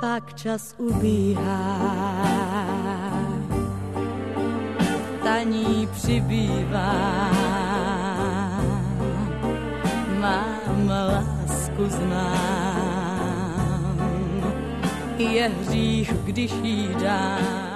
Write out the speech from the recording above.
pak čas ubíhá. Taní přibývá, mám lásku znám, je hřích, když jí dám.